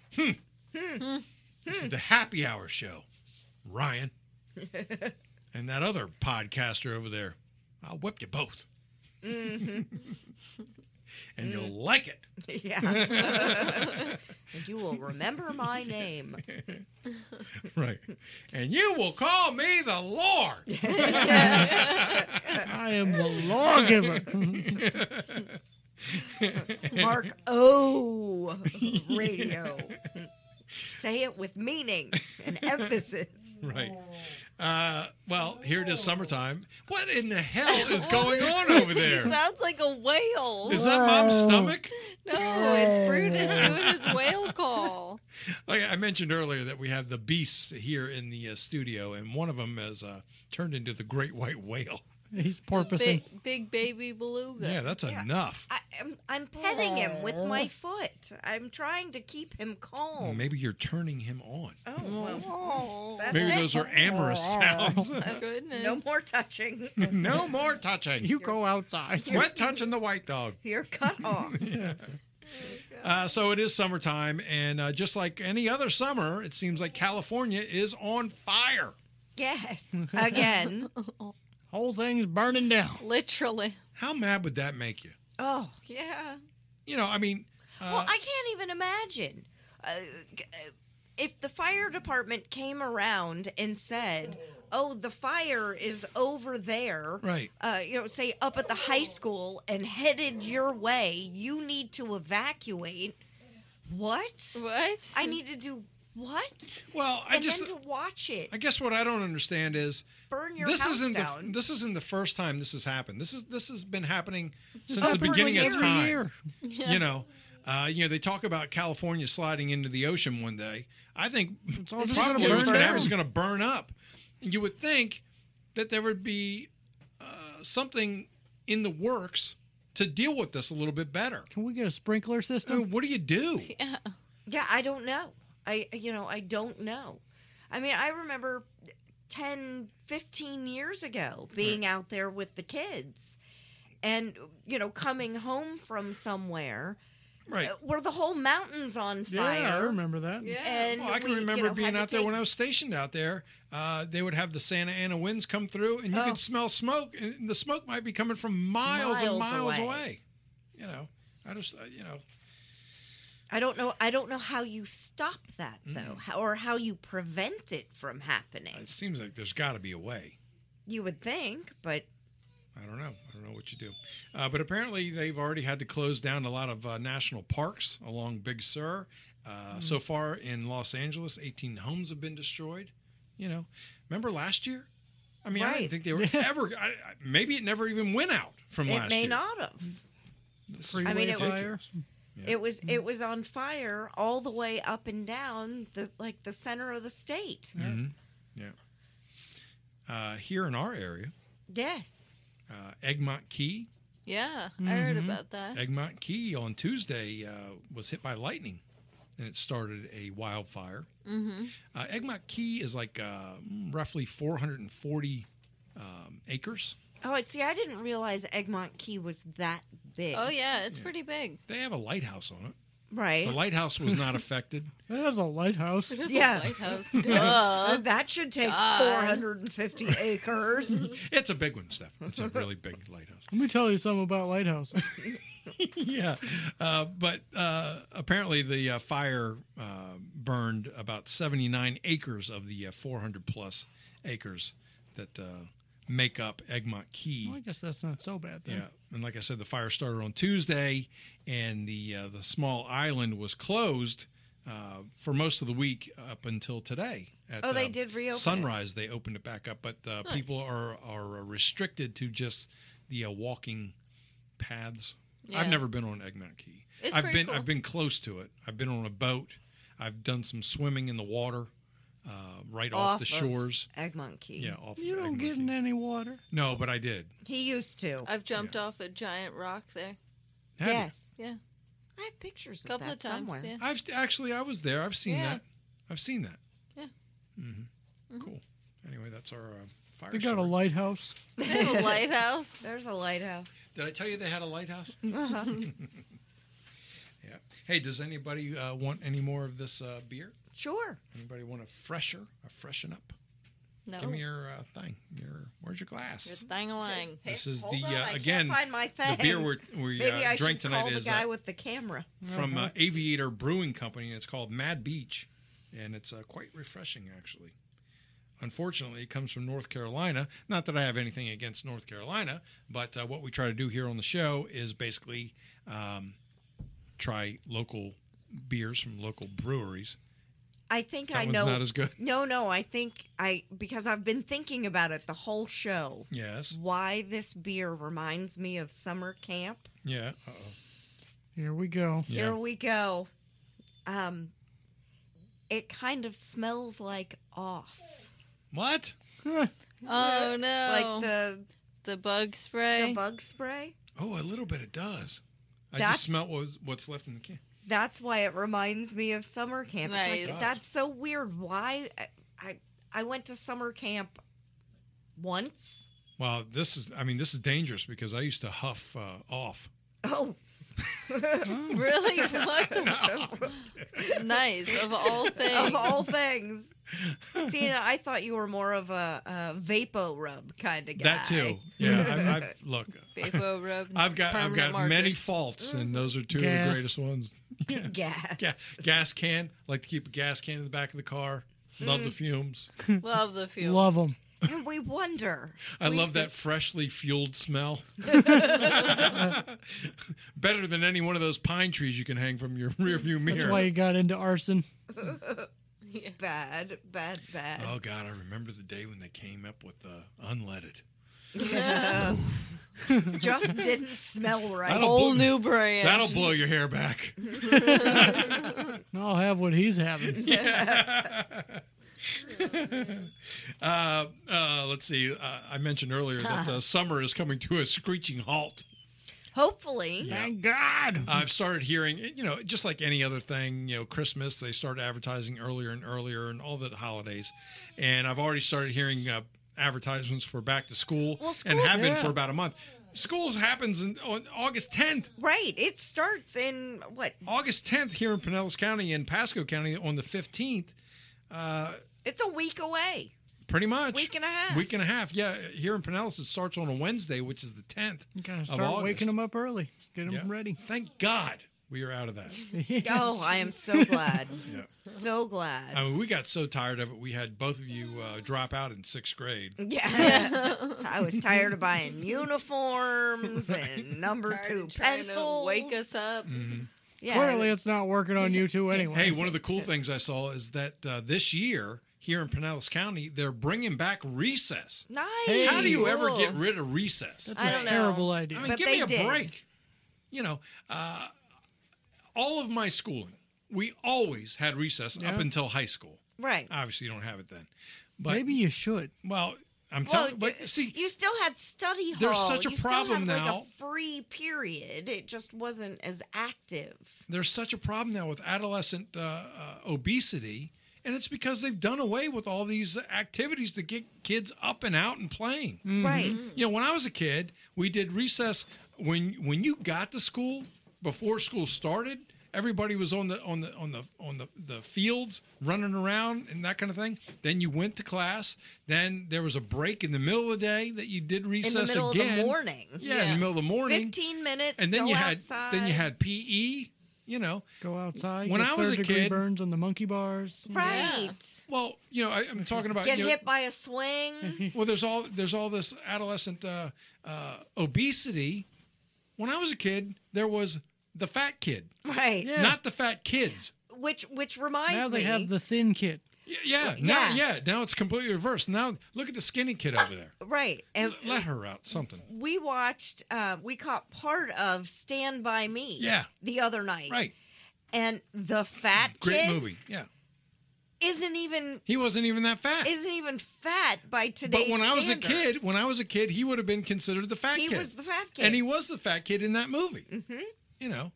This is the Happy Hour show, Ryan. And that other podcaster over there. I'll whip you both. And you'll like it. Yeah. And you will remember my name. Right. And you will call me the Lord. I am the lawgiver. Mark O Radio. Say it with meaning and emphasis. Right. Well, here it is summertime. What in the hell is going on over there? Sounds like a whale. Is that Mom's stomach? No, it's Brutus doing his whale call. Like I mentioned earlier that we have the beasts here in the studio, and one of them has turned into the great white whale. He's porpoising. Big baby beluga. Yeah, that's enough. I'm petting him with my foot. I'm trying to keep him calm. Maybe you're turning him on. Oh, well, Oh, that's Maybe it. those are amorous sounds. goodness. No more touching. No more touching. You go outside. Quit touching the white dog. You're cut off. So it is summertime, and just like any other summer, it seems like California is on fire. Yes. Again. Whole thing's burning down. Literally. How mad would that make you? Oh. Yeah. I mean, Well, I can't even imagine. If the fire department came around and said, oh, the fire is over there, right. Say up at the high school and headed your way, you need to evacuate. What? What? I need to do what? Well, And then to watch it. I guess what I don't understand is Burn your this house isn't down. this isn't the first time this has happened. This has been happening since Oh, the beginning of every time. year. They talk about California sliding into the ocean one day. I think all just probably gonna what's burn going to happen down. is going to burn up. You would think that there would be something in the works to deal with this a little bit better. Can we get a sprinkler I mean, system? what do you do? Yeah, I don't know. I don't know. I mean, I remember 10, 15 years ago being out there with the kids and, coming home from somewhere Right. where the whole mountain's on fire. Yeah, I remember that. Yeah. And Well, I can we, remember had being to out there take- when I was stationed out there. They would have the Santa Ana winds come through, and you Oh. could smell smoke. And the smoke might be coming from miles and Miles miles away. away. I just, I don't know how you stop that though, or how you prevent it from happening. it seems like there's got to be a way. You would think, but I don't know. I don't know what you do. But apparently, they've already had to close down a lot of national parks along Big Sur. So far in Los Angeles, 18 homes have been destroyed. Remember last year? I mean, I didn't Right. think they were ever. Maybe it never even went out from it last may year. not have. Freeway I mean, it was- fire. It was on fire all the way up and down the center of the state. Here in our area, Yes. Egmont Key. Yeah, I heard about that. Egmont Key on Tuesday was hit by lightning, and it started a wildfire. Egmont Key is like roughly 440 acres. Oh, see, I didn't realize Egmont Key was that big. Oh, yeah, it's pretty big. They have a lighthouse on it. Right. The lighthouse was not affected. That is a lighthouse. It is Yeah. a lighthouse. Duh. That should take 450 acres. It's a big one, Steph. It's a really big lighthouse. Let me tell you something about lighthouses. Yeah, but apparently the fire burned about 79 acres of the 400 plus acres that make up Egmont Key. Well, I guess that's not so bad then. Yeah, and like I said, the fire started on Tuesday, and the small island was closed for most of the week up until today. At, Oh, they did reopen it. sunrise. They opened it back up, but people are restricted to just the walking paths. Yeah. I've never been on Egmont Key. It's I've pretty been cool. I've been close to it. I've been on a boat. I've done some swimming in the water, right off the shores. Egmont Key. Yeah, off. You of don't Egmont get Key. in any water. No, but I did. He used to. I've jumped off a giant rock there. Have you? Yes. Yeah, I have pictures a couple of of that times. somewhere. Yeah. I've actually I was there. I've seen Yeah. that. I've seen that. Yeah. Cool. Anyway, that's our fire. They got a story. lighthouse. They have a lighthouse. There's a lighthouse. Did I tell you they had a lighthouse? Uh-huh. Yeah. Hey, does anybody want any more of this beer? Sure. Anybody want a freshen up? No. Give me your thing. Where's your glass? Your thang-a-lang. This is Hold the on, I again can't find my thing. the beer we Maybe I drank should tonight call is the guy with the camera. from Aviator Brewing Company. And it's called Mad Beach, and it's quite refreshing actually. Unfortunately, it comes from North Carolina. Not that I have anything against North Carolina, but what we try to do here on the show is basically try local beers from local breweries. I think That I one's know. not as good. No. I think because I've been thinking about it the whole show. Yes. Why this beer reminds me of summer camp. Yeah. Here we go. Yeah. Here we go. It kind of smells like off, What? Oh no! like the bug spray. the bug spray. Oh, a little bit it does. I That's- just smelt what's left in the can. That's why it reminds me of summer camp. It's Nice. like, that's so weird. Why? I went to summer camp once. Well, this is dangerous because I used to huff off. Oh, Really? What the? Nice. Of all things. of all things. See, I thought you were more of a Vapo Rub kind of guy. That too. Yeah. I've look. Vapo rub. I've got permanent many markers. faults, and those are two of Gas. the greatest ones. Yeah. Gas. Gas can. Like to keep a gas can in the back of the car. Love the fumes. Love the fumes. Love them. And we wonder. I love that freshly fueled smell. Better than any one of those pine trees you can hang from your rearview mirror. That's why you got into arson. Bad. Oh God, I remember the day when they came up with the unleaded. Just didn't smell right. That'll Whole blow- new brand. That'll blow your hair back. I'll have what he's having. Let's see. I mentioned earlier that the summer is coming to a screeching halt. Hopefully. Thank God. I've started hearing, just like any other thing, Christmas, they start advertising earlier and earlier and all the holidays. And I've already started hearing advertisements for back to school, Well, and schools- have been yeah. for about a month. School happens on August 10th. Right. It starts in what? August 10th here in Pinellas County and Pasco County on the 15th. It's a week away. Pretty much. Week and a half. Week and a half. Yeah. Here in Pinellas, it starts on a Wednesday, which is the 10th. You gotta of start August. waking them up early. Get them Yeah. ready. Thank God we are out of that. Oh, I am so glad. Yeah. So glad. I mean, we got so tired of it. We had both of you drop out in sixth grade. Yeah. I was tired of buying uniforms and number Tired two of trying to pencils. wake us up. Yeah. Clearly, it's not working on you two anyway. Hey, one of the cool things I saw is that this year here in Pinellas County, they're bringing back recess. Nice. Hey. How do you ever Cool. get rid of recess? That's I a don't know. terrible idea. I mean, But give they me a did. break. All of my schooling, we always had recess up Yeah. until high school. Right. Obviously, you don't have it then. But, Maybe you should. well, I'm Well, telling but see, you still had study hall. There's such a You problem still had, now. Like a free period. It just wasn't as active. there's such a problem now with adolescent obesity, and it's because they've done away with all these activities to get kids up and out and playing. Right. When I was a kid, we did recess when you got to school before school started. Everybody was on the fields running around and that kind of thing. Then you went to class. Then there was a break in the middle of the day that you did In recess the middle again. of the morning. Yeah, in the middle of the morning. 15 minutes. And then go you had outside. PE. Go outside. When get I was a third-degree kid- burns on the monkey bars. Right. Well, I'm talking about Get hit by a swing. Well, there's all this adolescent obesity. When I was a kid, there was the fat kid, Right. Yeah. not the fat kids. Which reminds Now me. they have the thin kid. Yeah. Now it's completely reversed. Now look at the skinny kid over there. Right. And Let her out. Something. we watched, we caught part of Stand By Me Yeah. the other night. Right. And the fat Great kid movie. Yeah. isn't even He wasn't even that fat. fat by today's But when I was a standard. kid, he would have been considered the fat He kid. was the fat kid. And he was the fat kid in that movie. Mm-hmm. You know,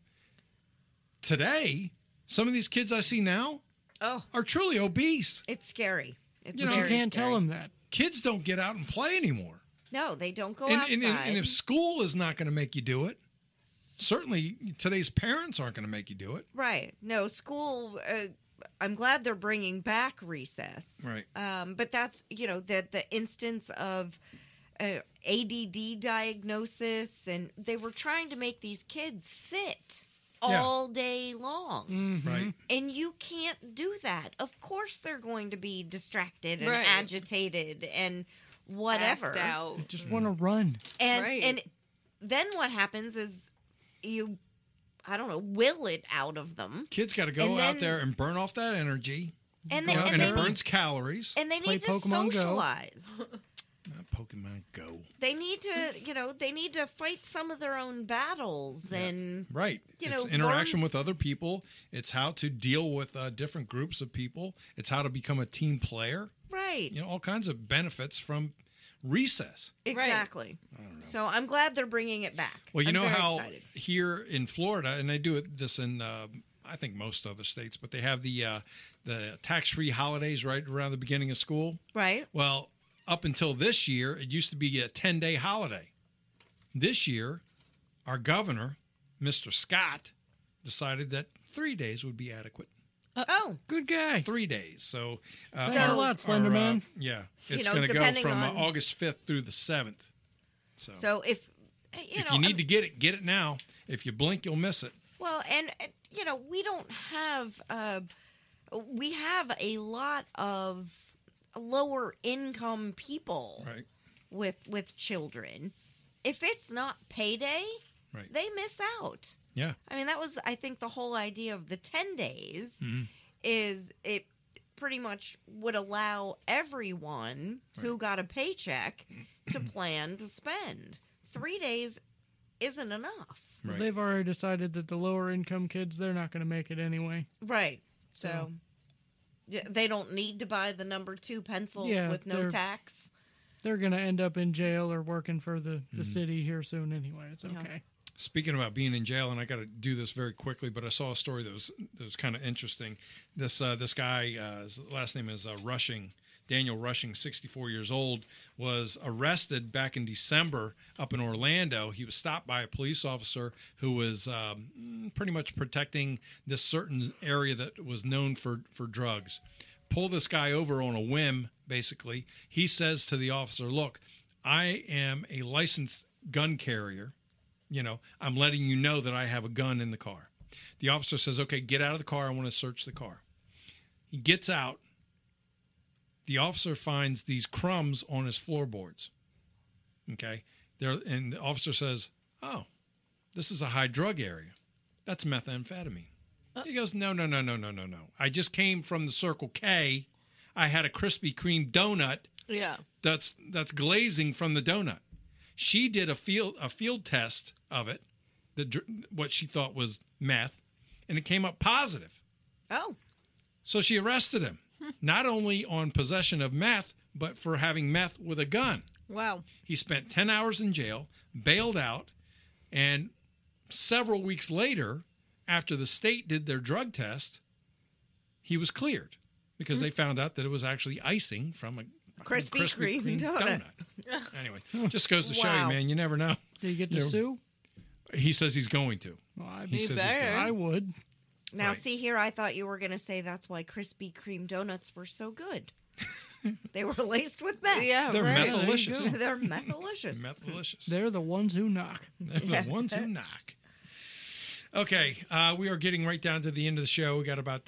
today, some of these kids I see now are truly obese. It's scary. It's You know, But you very can't scary. tell them that. Kids don't get out and play anymore. No, they don't go And, outside. and if school is not going to make you do it, certainly today's parents aren't going to make you do it. Right. No, school. I'm glad they're bringing back recess. Right. But that's the instance of ADD diagnosis, and they were trying to make these kids sit Yeah. all day long, Right. and you can't do that. Of course, they're going to be distracted and Right. agitated and whatever. Act out. Just want to run. And Right. and then what happens is you, I don't know, will it out of them, Kids got to go And out then- there and burn off that energy. and You they know, and and they it need, burns calories. and they Play need to Pokemon Go. socialize. Pokemon Go. They need to, they need to fight some of their own battles, and Right. You It's know, interaction learn- with other people. It's how to deal with different groups of people. It's how to become a team player. right, You know, all kinds of benefits from recess. exactly. So I'm glad they're bringing it back. Well, you I'm know very how excited. here in Florida, and they do this in, I think most other states, but they have the tax-free holidays right around the beginning of school. Right? Well, up until this year, it used to be a 10-day holiday. This year, our governor, Mr. Scott, decided that 3 days would be adequate. Oh, Good guy. 3 days. So, Thanks a lot, Slender Man. yeah, You it's know, going to go depending from on- August 5th through the 7th. so if If you need to get it now. If you blink, you'll miss it. well, and we don't have. We have a lot of lower income people Right. with children. If it's not payday, Right. they miss out. Yeah. I mean, that was, I think, the whole idea of the 10 days is it pretty much would allow everyone who got a paycheck to plan to spend. 3 days isn't enough. Right. They've already decided that the lower income kids, they're not going to make it anyway. Right. So they don't need to buy the number 2 pencils Yeah, with no they're- tax. They're going to end up in jail or working for the city here soon anyway. It's okay. Speaking about being in jail, and I got to do this very quickly, but I saw a story that was kind of interesting. This guy, his last name is Rushing, Daniel Rushing, 64 years old, was arrested back in December up in Orlando. He was stopped by a police officer who was pretty much protecting this certain area that was known for drugs. Pull this guy over on a whim, basically. He says to the officer, "Look, I am a licensed gun carrier. You know, I'm letting you know that I have a gun in the car." The officer says, "Okay, get out of the car. I want to search the car." He gets out. The officer finds these crumbs on his floorboards. Okay. And the officer says, "Oh, this is a high drug area. That's methamphetamine." He goes, No. I just came from the Circle K. I had a Krispy Kreme donut Yeah. that's glazing from the donut. She did a field test of it, what she thought was meth, and it came up positive. Oh, So she arrested him, not only on possession of meth, but for having meth with a gun. Wow. He spent 10 hours in jail, bailed out, and several weeks later, after the state did their drug test, he was cleared because they found out that it was actually icing from a Krispy Kreme donut. Anyway, just goes to show you, Wow. man, you never know. Do you get to Yeah. sue? He says he's going to. Well, I, He says he's better. going to. I would. Now, Right. see here, I thought you were going to say that's why Krispy Kreme donuts were so good. They were laced with meth. Yeah, They're right. methalicious. They're methalicious. Methalicious. They're the ones who knock. They're the ones who knock. Okay, we are getting right down to the end of the show. We got about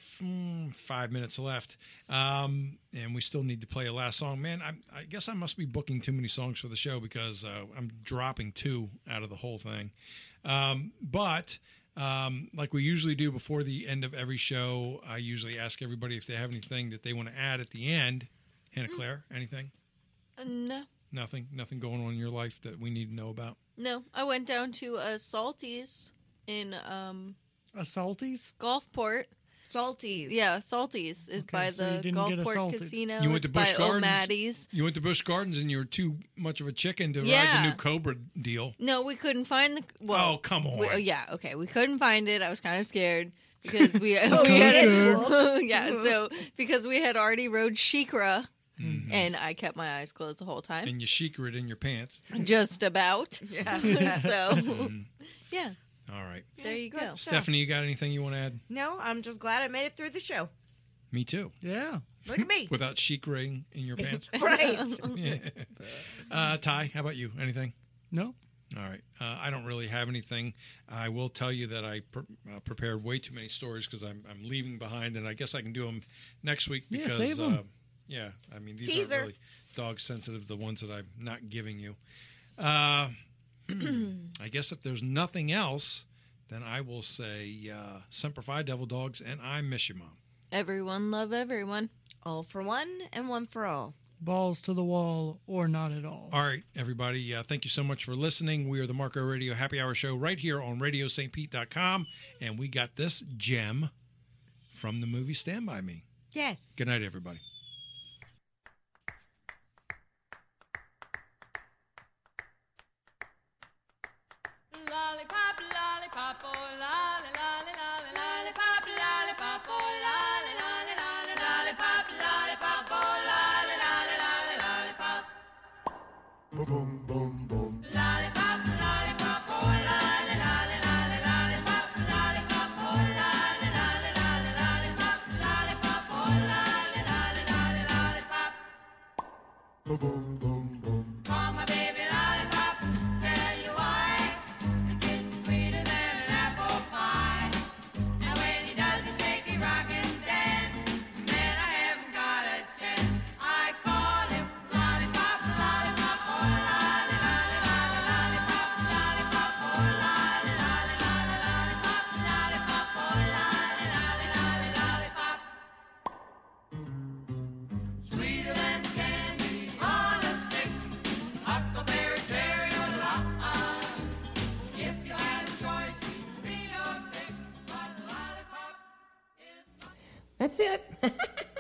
5 minutes left, and we still need to play a last song. Man, I guess I must be booking too many songs for the show because I'm dropping 2 out of the whole thing. But Like we usually do before the end of every show, I usually ask everybody if they have anything that they want to add at the end. Hannah Claire, anything? No. Nothing going on in your life that we need to know about? No. I went down to Salties in A Salties? Gulfport. Salties. Yeah, Salties. It's by so you the didn't get Gulfport assaulted. Casino. You went to It's by Busch Gardens? O'Maddy's. You went to Busch Gardens and you were too much of a chicken to ride Yeah. the new Cobra deal. No, we couldn't find the. Well, Oh, come on. yeah, okay. We couldn't find it. I was kind of scared because we had so because we had already rode Shikra, and I kept my eyes closed the whole time, And you shaker it in your pants. just about. Yeah. So, yeah, All right. there you Good go. stuff. Stephanie, you got anything you want to add? No, I'm just glad I made it through the show. Me too. Yeah. Look at me. Without shakering in your pants. Right. Ty, how about you? Anything? No. All right. I don't really have anything. I will tell you that I prepared way too many stories because I'm leaving behind, and I guess I can do them next week Yeah, because, save 'em. I mean, these Teaser. aren't really dog sensitive, the ones that I'm not giving you. I guess if there's nothing else, then I will say Semper Fi, Devil Dogs, and I miss you, Mom. Everyone love everyone. All for one and one for all. Balls to the wall or not at all. All right, everybody. Thank you so much for listening. We are the Marco Radio Happy Hour Show right here on RadioSt.Pete.com. And we got this gem from the movie Stand By Me. Yes. Good night, everybody. Lollipop, lollipop, oh, lolly, lolly, lolly, lollipop, lollipop, oh, lolly, lolly, lolly, lollipop, lollipop, oh, lolly, lolly, lolly, lollipop. Boom, boom, boom. Lollipop, lollipop, oh, lolly, lolly, lolly, lollipop, lollipop, oh, lolly, lolly, lolly, lollipop, lollipop, oh, lolly, lolly, lolly, lollipop. Boom, boom, boom. Call my baby lollipop, tell you why. It's just sweeter than an apple pie. And when he does a shaky rockin' dance, man, I haven't got a chance. I call him lollipop, lollipop, oh lolly, lolly, lolly, lollipop, lollipop, oh lolly, lolly, lolly, lollipop, lollipop, oh lolly, lolly, lolly, lollipop. Sweeter than candy on a stick, huckleberry cherry or lolly. If you had a choice, he'd be your pick, but lollipop is. That's it.